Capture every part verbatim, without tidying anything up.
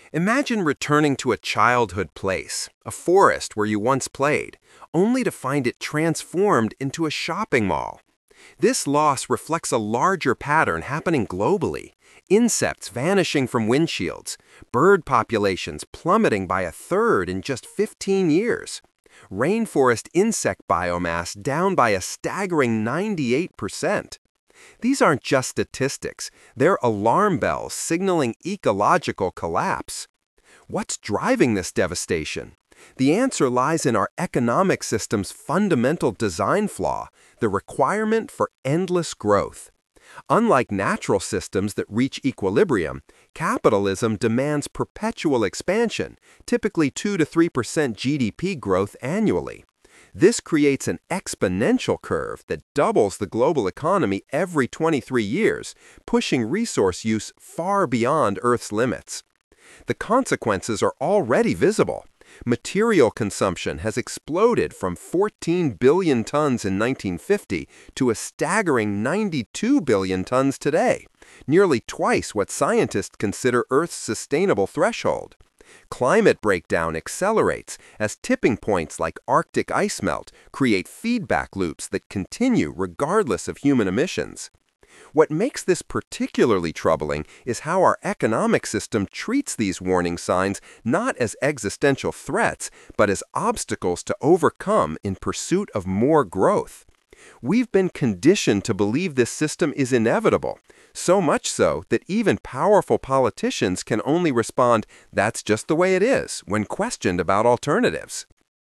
Imagine returning to a childhood place, a forest where you once played, only to find it transformed into a shopping mall. This loss reflects a larger pattern happening globally. Insects vanishing from windshields, bird populations plummeting by a third in just fifteen years, rainforest insect biomass down by a staggering ninety-eight percent. These aren't just statistics, they're alarm bells signaling ecological collapse. What's driving this devastation? The answer lies in our economic system's fundamental design flaw, the requirement for endless growth. Unlike natural systems that reach equilibrium, capitalism demands perpetual expansion, typically two to three percent G D P growth annually. This creates an exponential curve that doubles the global economy every twenty-three years, pushing resource use far beyond Earth's limits. The consequences are already visible. Material consumption has exploded from fourteen billion tons in nineteen fifty to a staggering ninety-two billion tons today, nearly twice what scientists consider Earth's sustainable threshold. Climate breakdown accelerates as tipping points like Arctic ice melt create feedback loops that continue regardless of human emissions. What makes this particularly troubling is how our economic system treats these warning signs not as existential threats, but as obstacles to overcome in pursuit of more growth. We've been conditioned to believe this system is inevitable, so much so that even powerful politicians can only respond, "That's just the way it is," when questioned about alternatives.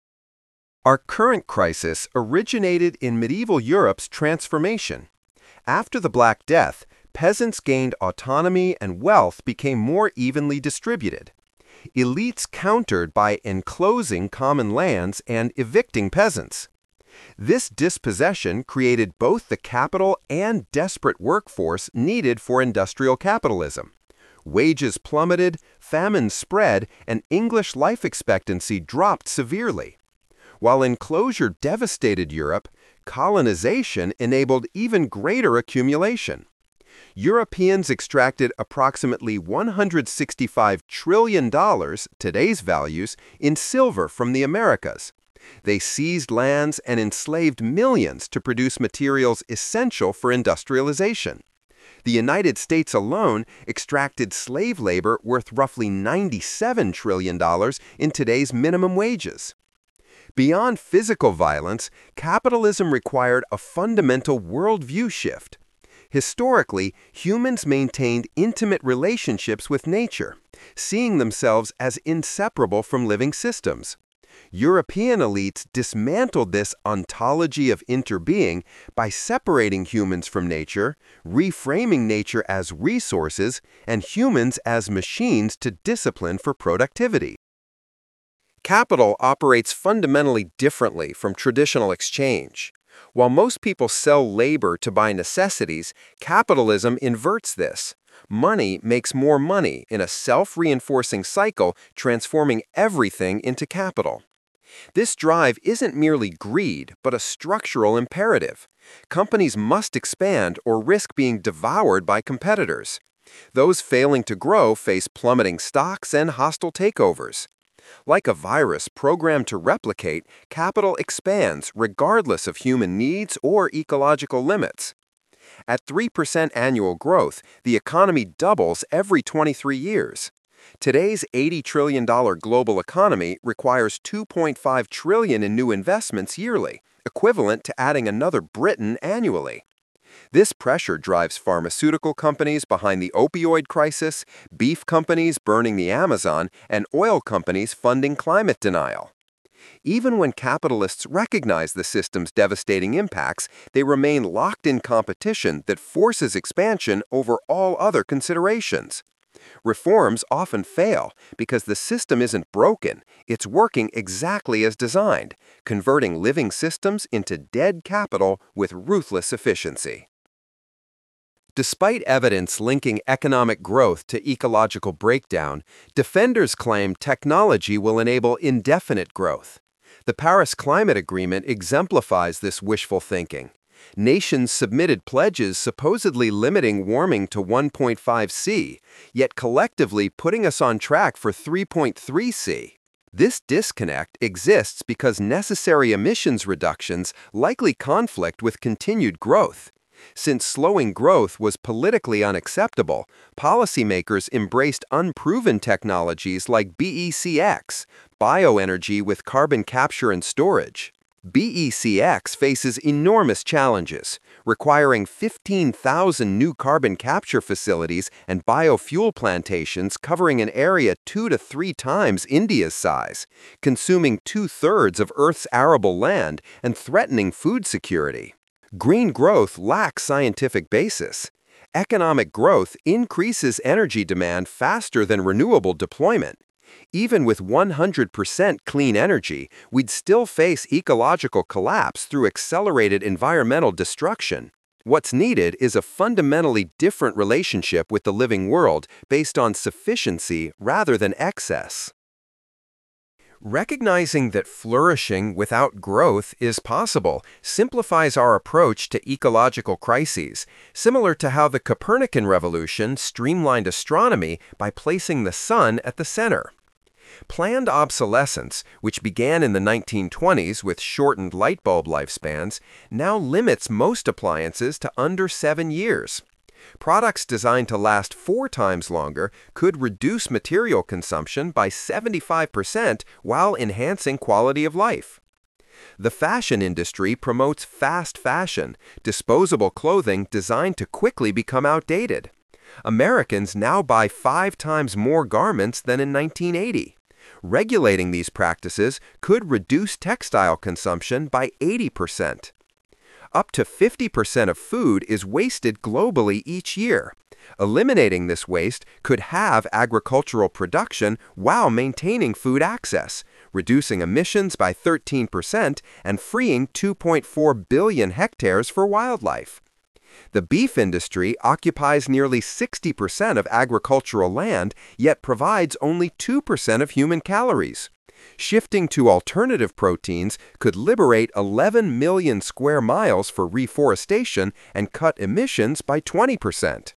Our current crisis originated in medieval Europe's transformation. After the Black Death, peasants gained autonomy and wealth became more evenly distributed. Elites countered by enclosing common lands and evicting peasants. This dispossession created both the capital and desperate workforce needed for industrial capitalism. Wages plummeted, famine spread, and English life expectancy dropped severely. While enclosure devastated Europe, colonization enabled even greater accumulation. Europeans extracted approximately one hundred sixty-five trillion dollars, today's values, in silver from the Americas. They seized lands and enslaved millions to produce materials essential for industrialization. The United States alone extracted slave labor worth roughly ninety-seven trillion dollars in today's minimum wages. Beyond physical violence, capitalism required a fundamental worldview shift. Historically, humans maintained intimate relationships with nature, seeing themselves as inseparable from living systems. European elites dismantled this ontology of interbeing by separating humans from nature, reframing nature as resources, and humans as machines to discipline for productivity. Capital operates fundamentally differently from traditional exchange. While most people sell labor to buy necessities, capitalism inverts this. Money makes more money in a self-reinforcing cycle, transforming everything into capital. This drive isn't merely greed, but a structural imperative. Companies must expand or risk being devoured by competitors. Those failing to grow face plummeting stocks and hostile takeovers. Like a virus programmed to replicate, capital expands regardless of human needs or ecological limits. At three percent annual growth, the economy doubles every twenty-three years. Today's eighty trillion dollars global economy requires two point five trillion dollars in new investments yearly, equivalent to adding another Britain annually. This pressure drives pharmaceutical companies behind the opioid crisis, beef companies burning the Amazon, and oil companies funding climate denial. Even when capitalists recognize the system's devastating impacts, they remain locked in competition that forces expansion over all other considerations. Reforms often fail because the system isn't broken, it's working exactly as designed, converting living systems into dead capital with ruthless efficiency. Despite evidence linking economic growth to ecological breakdown, defenders claim technology will enable indefinite growth. The Paris Climate Agreement exemplifies this wishful thinking. Nations submitted pledges supposedly limiting warming to one point five C, yet collectively putting us on track for three point three C. This disconnect exists because necessary emissions reductions likely conflict with continued growth. Since slowing growth was politically unacceptable, policymakers embraced unproven technologies like B E C X, bioenergy with carbon capture and storage. B E C X faces enormous challenges, requiring fifteen thousand new carbon capture facilities and biofuel plantations covering an area two to three times India's size, consuming two-thirds of Earth's arable land and threatening food security. Green growth lacks scientific basis. Economic growth increases energy demand faster than renewable deployment. Even with one hundred percent clean energy, we'd still face ecological collapse through accelerated environmental destruction. What's needed is a fundamentally different relationship with the living world based on sufficiency rather than excess. Recognizing that flourishing without growth is possible simplifies our approach to ecological crises, similar to how the Copernican revolution streamlined astronomy by placing the sun at the center. Planned obsolescence, which began in the nineteen twenties with shortened light bulb lifespans, now limits most appliances to under seven years. Products designed to last four times longer could reduce material consumption by seventy-five percent while enhancing quality of life. The fashion industry promotes fast fashion, disposable clothing designed to quickly become outdated. Americans now buy five times more garments than in nineteen eighty. Regulating these practices could reduce textile consumption by eighty percent. Up to fifty percent of food is wasted globally each year. Eliminating this waste could halve agricultural production while maintaining food access, reducing emissions by thirteen percent and freeing two point four billion hectares for wildlife. The beef industry occupies nearly sixty percent of agricultural land, yet provides only two percent of human calories. Shifting to alternative proteins could liberate eleven million square miles for reforestation and cut emissions by twenty percent.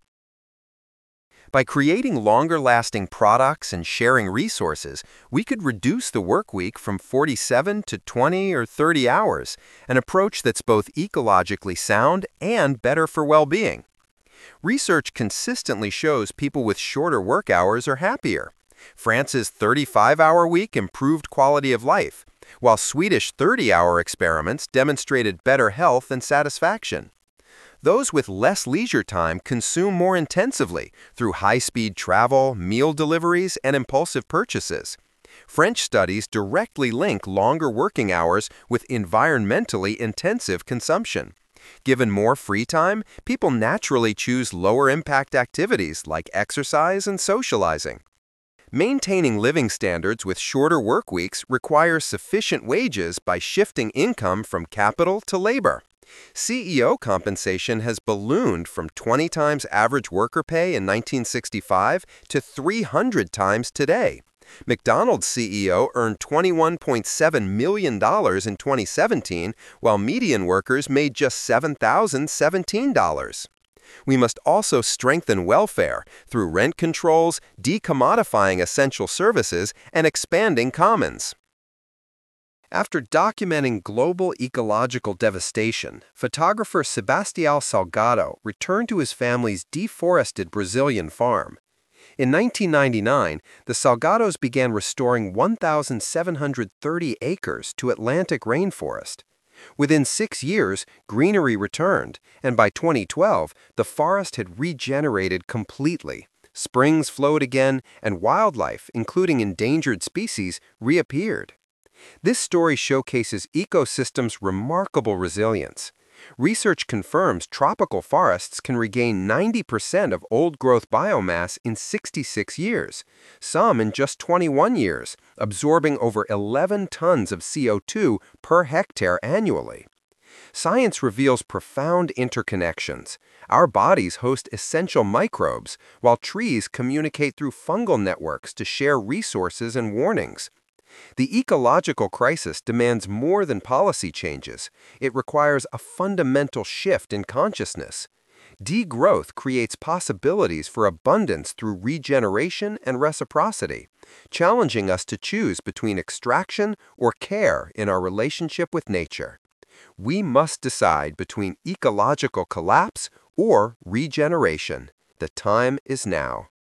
By creating longer-lasting products and sharing resources, we could reduce the work week from forty-seven to twenty or thirty hours, an approach that's both ecologically sound and better for well-being. Research consistently shows people with shorter work hours are happier. France's thirty-five hour week improved quality of life, while Swedish thirty hour experiments demonstrated better health and satisfaction. Those with less leisure time consume more intensively through high-speed travel, meal deliveries, and impulsive purchases. French studies directly link longer working hours with environmentally intensive consumption. Given more free time, people naturally choose lower-impact activities like exercise and socializing. Maintaining living standards with shorter work weeks requires sufficient wages by shifting income from capital to labor. C E O compensation has ballooned from twenty times average worker pay in nineteen sixty-five to three hundred times today. McDonald's C E O earned twenty-one point seven million dollars in twenty seventeen, while median workers made just seven thousand seventeen dollars. We must also strengthen welfare through rent controls, decommodifying essential services, and expanding commons. After documenting global ecological devastation, photographer Sebastião Salgado returned to his family's deforested Brazilian farm. In nineteen ninety-nine, the Salgados began restoring one thousand seven hundred thirty acres to Atlantic rainforest. Within six years, greenery returned, and by twenty twelve, the forest had regenerated completely. Springs flowed again, and wildlife, including endangered species, reappeared. This story showcases ecosystems' remarkable resilience. Research confirms tropical forests can regain ninety percent of old-growth biomass in sixty-six years, some in just twenty-one years, absorbing over eleven tons of C O two per hectare annually. Science reveals profound interconnections. Our bodies host essential microbes, while trees communicate through fungal networks to share resources and warnings. The ecological crisis demands more than policy changes. It requires a fundamental shift in consciousness. Degrowth creates possibilities for abundance through regeneration and reciprocity, challenging us to choose between extraction or care in our relationship with nature. We must decide between ecological collapse or regeneration. The time is now.